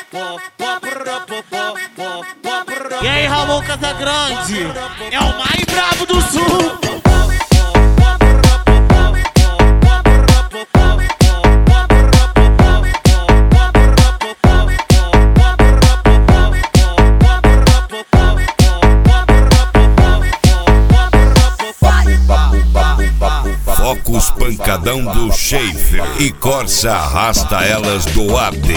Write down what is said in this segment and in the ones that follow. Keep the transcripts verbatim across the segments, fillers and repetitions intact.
E aí, Ramon Casagrande, é o mais brabo do sul. Focus pancadão do Schaefer e Corsa arrasta elas do A D.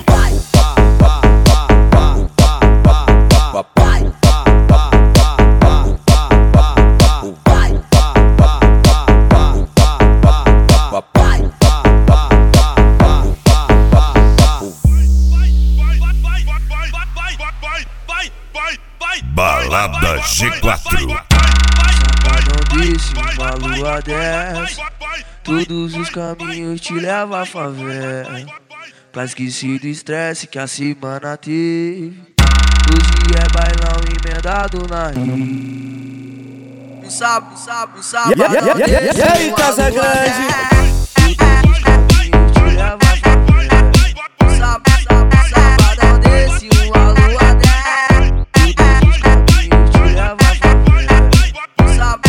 Balada G quatro. Não deixe uma lua dessa, todos os caminhos te levam à favela. Pra esquecer do estresse que a semana teve, hoje é bailão emendado na rima. Um sábado, um sábado, um sábado. E aí, Casagrande? Todos os caminhos te levam à favela. Um sábado, um sábado, um sabadão desse, uma lua dessa, todos os caminhos te levam à favela. Um sábado,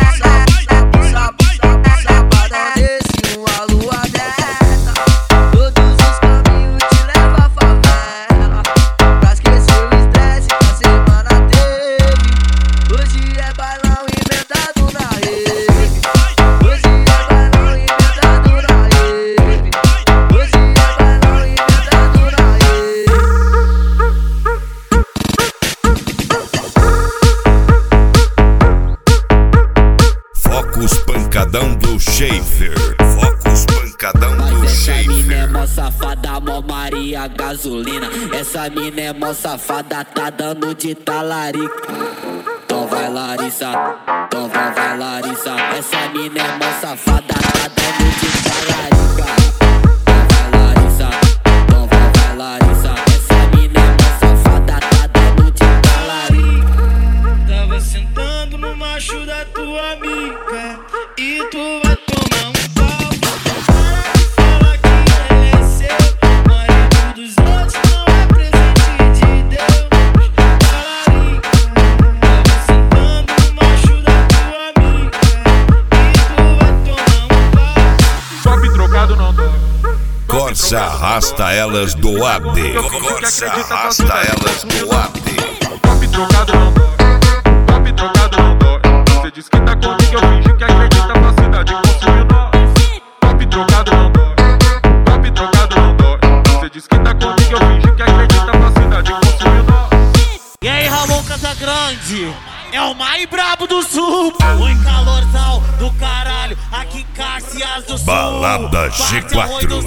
Pancadão do Schaefer. Focus pancadão do Schaefer. Essa mina é mó safada, mó Maria gasolina. Essa mina é mó safada, tá dando de talarica. Então vai Larissa, então vai, vai Larissa. Essa mina é mó safada, tá dando de talarica. Então vai Larissa, então vai, vai Larissa. Essa mina é mó safada, tá dando de talarica. Tava sentando no macho da tua amiga e tu vai tomar um pau. Para de falar que ele é seu, marido dos outros não é presente de Deus. Talarica, tava sentando no macho da tua amiga e tu vai tomar um pau. Top trocado não dói. Corsa arrasta elas do A D. Corsa arrasta elas do A D. Top trocado não dói. Top trocado não dói. Você diz que tá comigo, eu fingi que acredita, facilidade consumiu nós. Top trocado não dói. Top trocado não dói. Você diz que tá comigo, eu fingi que acredita, facilidade consumiu nós. E aí, Ramon Casagrande, é o mais brabo do sul. Oi, calorzão do caralho, aqui em Caxias do Sul. Balada G quatro.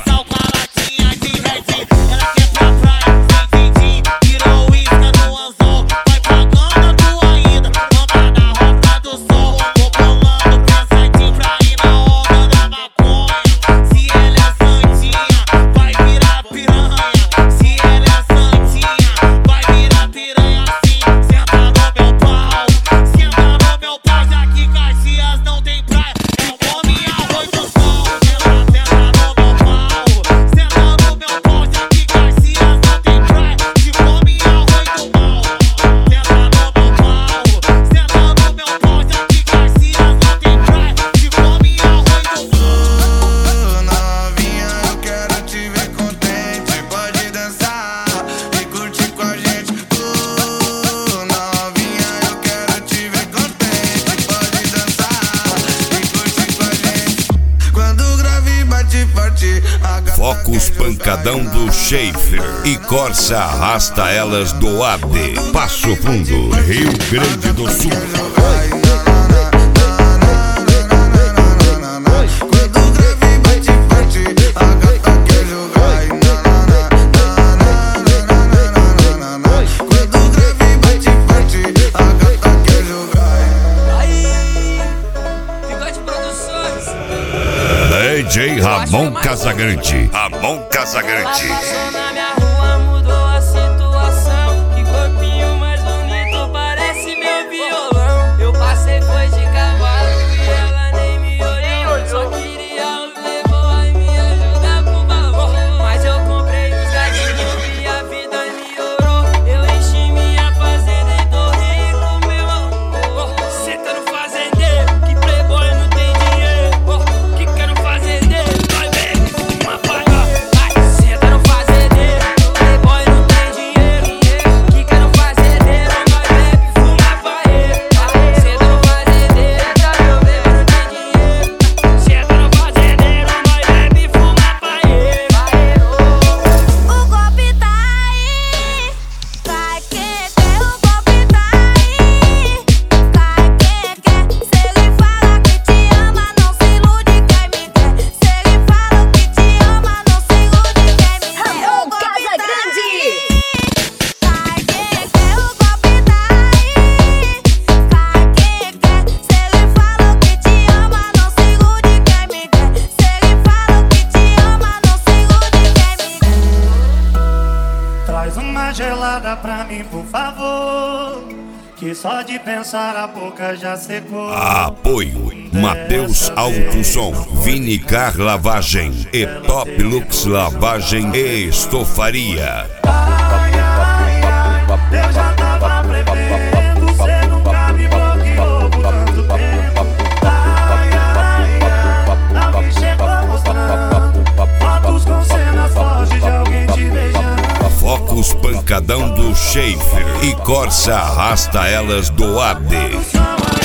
Focus pancadão do Schaefer e Corsa arrasta elas do A D. Passo Fundo, Rio Grande do Sul. D J Ramon Casagrande. Ramon Casagrande. Passou na minha rua, mudou a situação. Que corpinho mais bonito, parece meu violão. Eu passei, foi de cavalo e ela nem me olhou. Só queria o levou e me ajudar com valor. Mas eu comprei os gatinhos e a vida Faz uma gelada pra mim, por favor, que só de pensar a boca já secou. Apoio Matheus Alto Som, Vinicar Lavagem e Top Lux Lavagem e Estofaria. Ai, ai, ai, eu já tava prevendo, cê nunca me bloqueou por tanto tempo. Ai, ai, ai, alguém chegou mostrando fotos com cenas fortes de alguém te beijando. Focus Pancadão do Schaefer e Corsa Arrasta Elas do A D.